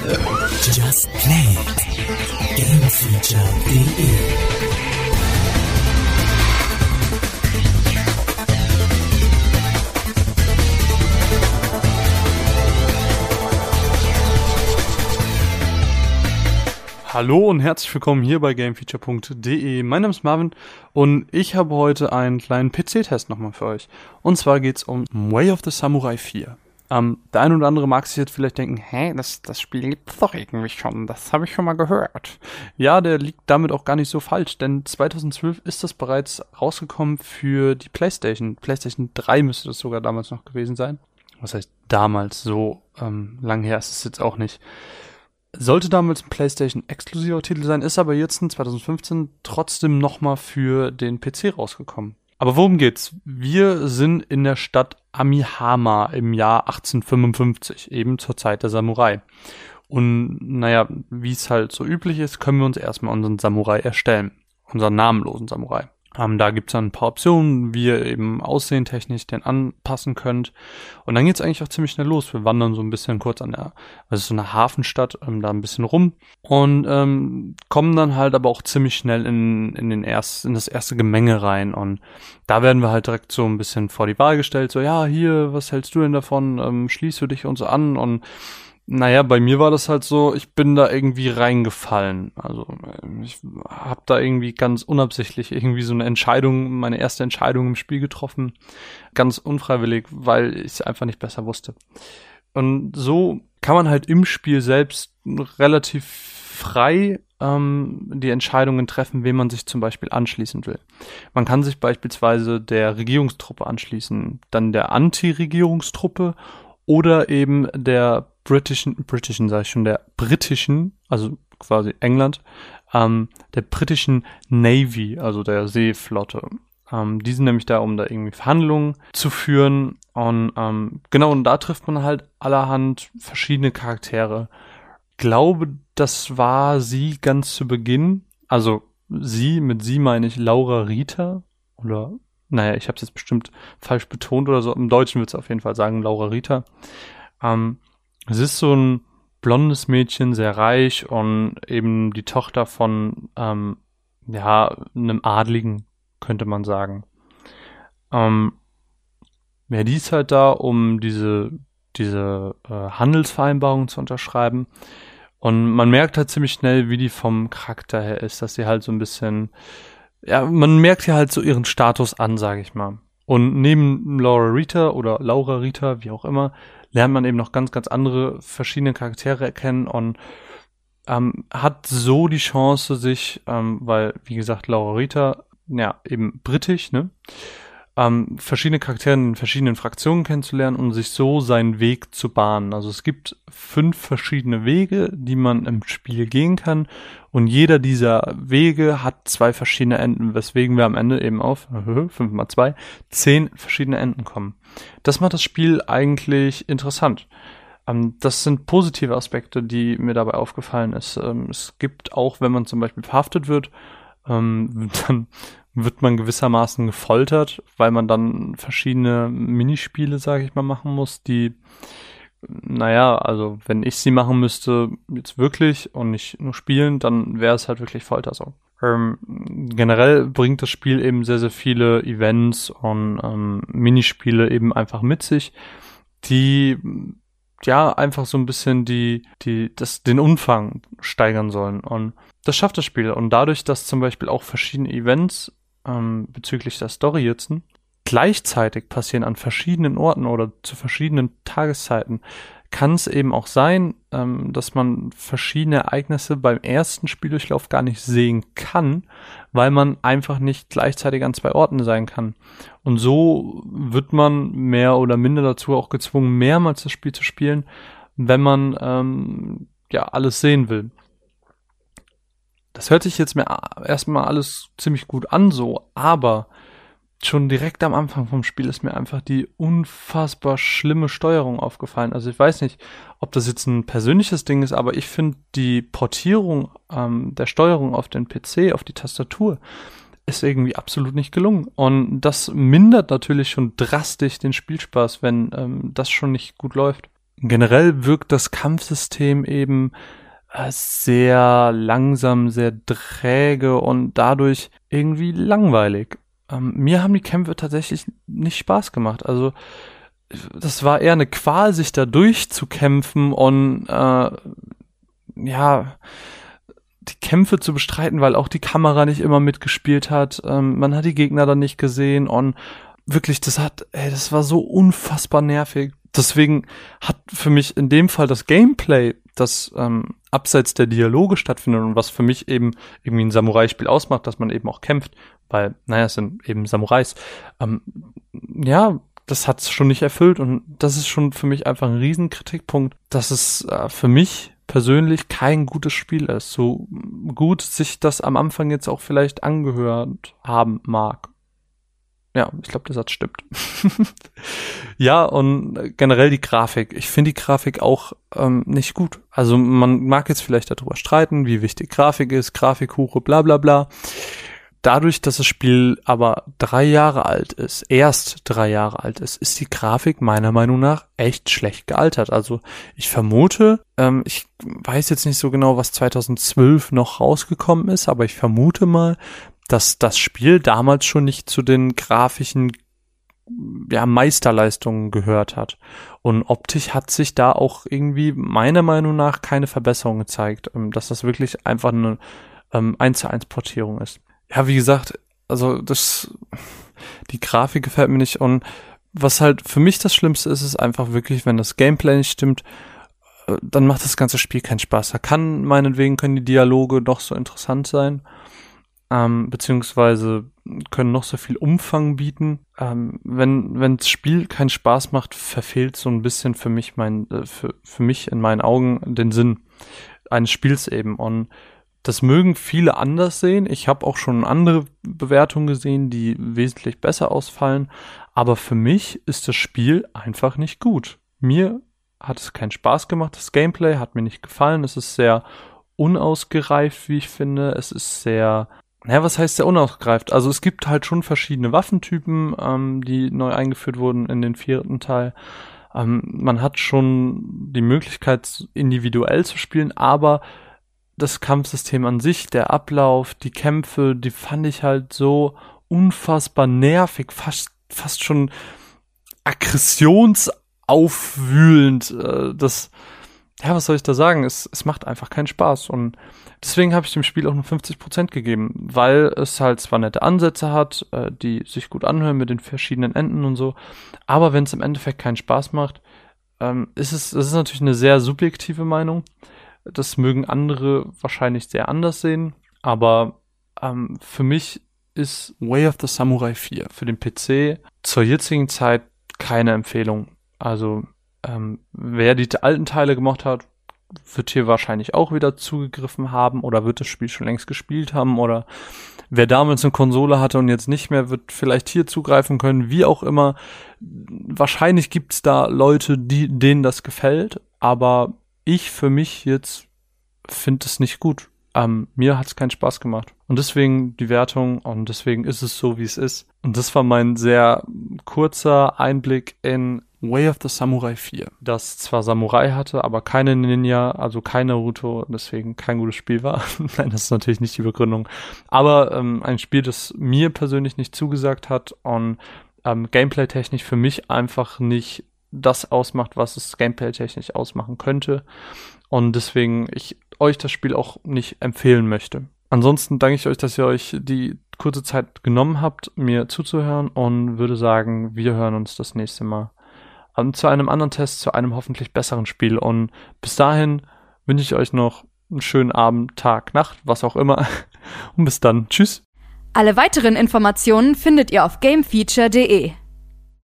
Just Play Gamefeature.de. Hallo und herzlich willkommen hier bei Gamefeature.de. Mein Name ist Marvin und ich habe heute einen kleinen PC-Test nochmal für euch. Und zwar geht es um Way of the Samurai 4. Der eine oder andere mag sich jetzt vielleicht denken, das Spiel gibt's doch irgendwie schon, das habe ich schon mal gehört. Ja, der liegt damit auch gar nicht so falsch, denn 2012 ist das bereits rausgekommen für die PlayStation. PlayStation 3 müsste das sogar damals noch gewesen sein. Was heißt damals? So lang her ist es jetzt auch nicht. Sollte damals ein PlayStation-exklusiver Titel sein, ist aber jetzt in 2015 trotzdem nochmal für den PC rausgekommen. Aber worum geht's? Wir sind in der Stadt Amihama im Jahr 1855, eben zur Zeit der Samurai. Und naja, wie es halt so üblich ist, können wir uns erstmal unseren Samurai erstellen. Unseren namenlosen Samurai. Da gibt's dann ein paar Optionen, wie ihr eben aussehentechnisch den anpassen könnt. Und dann geht's eigentlich auch ziemlich schnell los. Wir wandern so ein bisschen kurz so eine Hafenstadt, da ein bisschen rum. Und kommen dann halt aber auch ziemlich schnell in das erste Gemenge rein. Und da werden wir halt direkt so ein bisschen vor die Wahl gestellt. So, ja, hier, was hältst du denn davon? Schließt du dich uns an? Und naja, bei mir war das halt so, ich bin da irgendwie reingefallen. Also ich habe da irgendwie ganz unabsichtlich irgendwie so meine erste Entscheidung im Spiel getroffen. Ganz unfreiwillig, weil ich es einfach nicht besser wusste. Und so kann man halt im Spiel selbst relativ frei die Entscheidungen treffen, wem man sich zum Beispiel anschließen will. Man kann sich beispielsweise der Regierungstruppe anschließen, dann der Anti-Regierungstruppe oder eben der britischen, also quasi England, der britischen Navy, also der Seeflotte. Die sind nämlich da, um da irgendwie Verhandlungen zu führen. Und genau, und da trifft man halt allerhand verschiedene Charaktere. Ich glaube, das war sie ganz zu Beginn. Also mit sie meine ich Laura Rita oder naja, ich habe es jetzt bestimmt falsch betont oder so. Im Deutschen wird es auf jeden Fall sagen, Laura Rita. Es ist so ein blondes Mädchen, sehr reich und eben die Tochter von einem Adligen, könnte man sagen. Die ist halt da, um diese Handelsvereinbarung zu unterschreiben. Und man merkt halt ziemlich schnell, wie die vom Charakter her ist, dass sie halt so ein bisschen, ja, man merkt ja halt so ihren Status an, sage ich mal. Und neben Laura Rita, wie auch immer, lernt man eben noch ganz, ganz andere verschiedene Charaktere erkennen und hat so die Chance, sich, weil, wie gesagt, Laura Rita, ja, eben britisch, ne, verschiedene Charaktere in verschiedenen Fraktionen kennenzulernen und sich so seinen Weg zu bahnen. Also es gibt 5 verschiedene Wege, die man im Spiel gehen kann und jeder dieser Wege hat 2 verschiedene Enden, weswegen wir am Ende eben auf 5 mal 2, 10 verschiedene Enden kommen. Das macht das Spiel eigentlich interessant. Das sind positive Aspekte, die mir dabei aufgefallen ist. Es gibt auch, wenn man zum Beispiel verhaftet wird, dann wird man gewissermaßen gefoltert, weil man dann verschiedene Minispiele, sage ich mal, machen muss, die, naja, also wenn ich sie machen müsste, jetzt wirklich und nicht nur spielen, dann wäre es halt wirklich Folter so. Generell bringt das Spiel eben sehr, sehr viele Events und Minispiele eben einfach mit sich, die ja einfach so ein bisschen den Umfang steigern sollen. Und das schafft das Spiel. Und dadurch, dass zum Beispiel auch verschiedene Events bezüglich der Story jetzt gleichzeitig passieren an verschiedenen Orten oder zu verschiedenen Tageszeiten, kann es eben auch sein, dass man verschiedene Ereignisse beim ersten Spieldurchlauf gar nicht sehen kann, weil man einfach nicht gleichzeitig an 2 Orten sein kann. Und so wird man mehr oder minder dazu auch gezwungen, mehrmals das Spiel zu spielen, wenn man alles sehen will. Das hört sich jetzt mir erstmal alles ziemlich gut an so, aber schon direkt am Anfang vom Spiel ist mir einfach die unfassbar schlimme Steuerung aufgefallen. Also ich weiß nicht, ob das jetzt ein persönliches Ding ist, aber ich finde die Portierung der Steuerung auf den PC, auf die Tastatur, ist irgendwie absolut nicht gelungen. Und das mindert natürlich schon drastisch den Spielspaß, wenn das schon nicht gut läuft. generell wirkt das Kampfsystem eben sehr langsam, sehr träge und dadurch irgendwie langweilig. Mir haben die Kämpfe tatsächlich nicht Spaß gemacht. Also das war eher eine Qual, sich da durchzukämpfen und die Kämpfe zu bestreiten, weil auch die Kamera nicht immer mitgespielt hat. Man hat die Gegner dann nicht gesehen und wirklich, das war so unfassbar nervig. Deswegen hat für mich in dem Fall das Gameplay, das abseits der Dialoge stattfindet und was für mich eben irgendwie ein Samurai-Spiel ausmacht, dass man eben auch kämpft, weil, es sind eben Samurais. Das hat's schon nicht erfüllt und das ist schon für mich einfach ein Riesenkritikpunkt, dass es für mich persönlich kein gutes Spiel ist. So gut sich das am Anfang jetzt auch vielleicht angehört haben mag. Ja, ich glaube, der Satz stimmt. Ja, und generell die Grafik. Ich finde die Grafik auch nicht gut. Also man mag jetzt vielleicht darüber streiten, wie wichtig Grafik ist, Grafikhure, bla bla bla. Dadurch, dass das Spiel aber 3 Jahre alt ist, erst 3 Jahre alt ist die Grafik meiner Meinung nach echt schlecht gealtert. Also ich vermute, ich weiß jetzt nicht so genau, was 2012 noch rausgekommen ist, aber ich vermute mal, dass das Spiel damals schon nicht zu den grafischen Meisterleistungen gehört hat. Und optisch hat sich da auch irgendwie meiner Meinung nach keine Verbesserung gezeigt, dass das wirklich einfach eine 1:1 Portierung ist. Ja, wie gesagt, also die Grafik gefällt mir nicht und was halt für mich das Schlimmste ist einfach wirklich, wenn das Gameplay nicht stimmt, dann macht das ganze Spiel keinen Spaß. Meinetwegen können die Dialoge noch so interessant sein, beziehungsweise können noch so viel Umfang bieten. Wenn das Spiel keinen Spaß macht, verfehlt so ein bisschen für mich für mich in meinen Augen den Sinn eines Spiels eben. Und das mögen viele anders sehen. Ich habe auch schon andere Bewertungen gesehen, die wesentlich besser ausfallen. Aber für mich ist das Spiel einfach nicht gut. Mir hat es keinen Spaß gemacht. Das Gameplay hat mir nicht gefallen. Es ist sehr unausgereift, wie ich finde. Es ist sehr, was heißt sehr unausgereift? Also es gibt halt schon verschiedene Waffentypen, die neu eingeführt wurden in den 4. Teil. Man hat schon die Möglichkeit, individuell zu spielen, aber das Kampfsystem an sich, der Ablauf, die Kämpfe, die fand ich halt so unfassbar nervig, fast schon aggressionsaufwühlend. Was soll ich da sagen? Es macht einfach keinen Spaß und deswegen habe ich dem Spiel auch nur 50% gegeben, weil es halt zwar nette Ansätze hat, die sich gut anhören mit den verschiedenen Enden und so, aber wenn es im Endeffekt keinen Spaß macht, ist es natürlich eine sehr subjektive Meinung. Das mögen andere wahrscheinlich sehr anders sehen, aber für mich ist Way of the Samurai 4 für den PC zur jetzigen Zeit keine Empfehlung. Also wer die alten Teile gemocht hat, wird hier wahrscheinlich auch wieder zugegriffen haben oder wird das Spiel schon längst gespielt haben oder wer damals eine Konsole hatte und jetzt nicht mehr, wird vielleicht hier zugreifen können, wie auch immer. Wahrscheinlich gibt's da Leute, denen das gefällt, aber ich für mich jetzt finde es nicht gut. Mir hat es keinen Spaß gemacht. Und deswegen die Wertung und deswegen ist es so, wie es ist. Und das war mein sehr kurzer Einblick in Way of the Samurai 4. Das zwar Samurai hatte, aber keine Ninja, also kein Naruto, deswegen kein gutes Spiel war. Nein, das ist natürlich nicht die Begründung. Aber ein Spiel, das mir persönlich nicht zugesagt hat und gameplay-technisch für mich einfach nicht das ausmacht, was es gameplay-technisch ausmachen könnte. Und deswegen ich euch das Spiel auch nicht empfehlen möchte. Ansonsten danke ich euch, dass ihr euch die kurze Zeit genommen habt, mir zuzuhören und würde sagen, wir hören uns das nächste Mal zu einem anderen Test, zu einem hoffentlich besseren Spiel. Und bis dahin wünsche ich euch noch einen schönen Abend, Tag, Nacht, was auch immer. Und bis dann. Tschüss. Alle weiteren Informationen findet ihr auf gamefeature.de.